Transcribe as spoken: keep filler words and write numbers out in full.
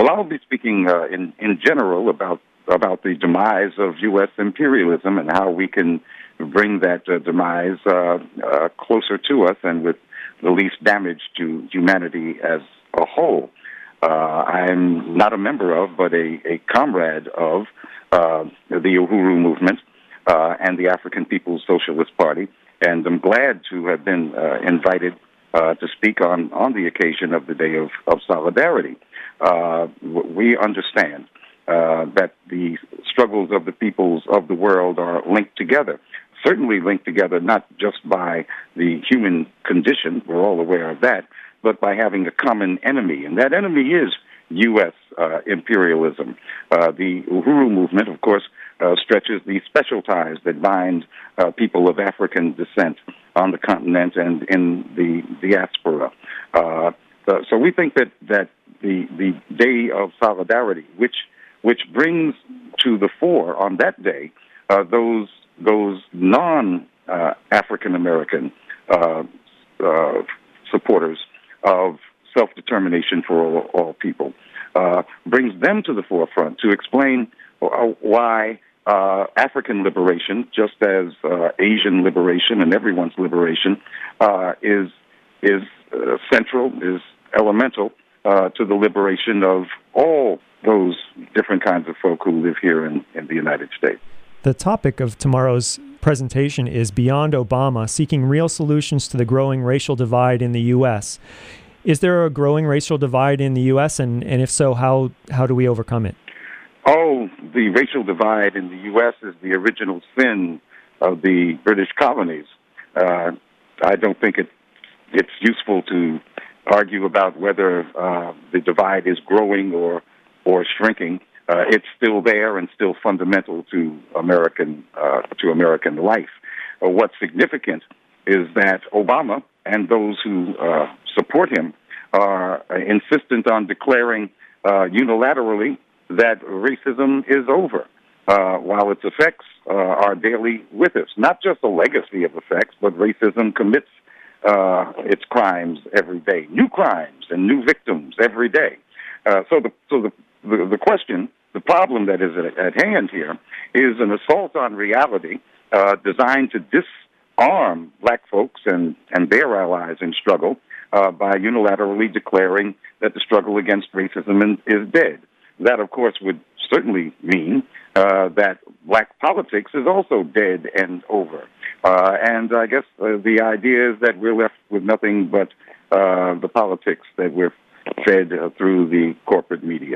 Well, I'll be speaking uh, in in general about about the demise of U S imperialism and how we can bring that uh, demise uh, uh, closer to us and with the least damage to humanity as a whole. Uh, I'm not a member of, but a, a comrade of uh, the Uhuru movement uh, and the African People's Socialist Party, and I'm glad to have been uh, invited uh, to speak on, on the occasion of the Day of, of Solidarity. Uh, we understand uh, that the struggles of the peoples of the world are linked together, certainly linked together not just by the human condition, we're all aware of that, but by having a common enemy, and that enemy is U S uh, imperialism. Uh, the Uhuru movement, of course, uh, stretches the special ties that bind uh, people of African descent on the continent and in the diaspora. Uh, so we think that, that the the Day of Solidarity, which which brings to the fore on that day uh, those those non uh, African American uh, uh, supporters of self-determination for all, all people, uh, brings them to the forefront to explain why uh, African liberation, just as uh, Asian liberation and everyone's liberation, uh, is is uh, central, is elemental uh, to the liberation of all those different kinds of folk who live here in, in the United States. The topic of tomorrow's presentation is Beyond Obama, Seeking Real Solutions to the Growing Racial Divide in the U S. Is there a growing racial divide in the U S, and, and if so, how, how do we overcome it? Oh, the racial divide in the U S is the original sin of the British colonies. Uh, I don't think it, it's useful to argue about whether uh, the divide is growing or, or shrinking. Uh, it's still there and still fundamental to American uh, to American life. Uh, what's significant is that Obama and those who uh, support him are insistent on declaring uh, unilaterally that racism is over, uh, while its effects uh, are daily with us. Not just a legacy of effects, but racism commits uh, its crimes every day, new crimes and new victims every day. Uh, so the so the, the the question. The problem that is at hand here is an assault on reality uh, designed to disarm black folks and, and their allies in struggle uh, by unilaterally declaring that the struggle against racism is dead. That, of course, would certainly mean uh, that black politics is also dead and over. Uh, and I guess uh, the idea is that we're left with nothing but uh, the politics that we're fed uh, through the corporate media.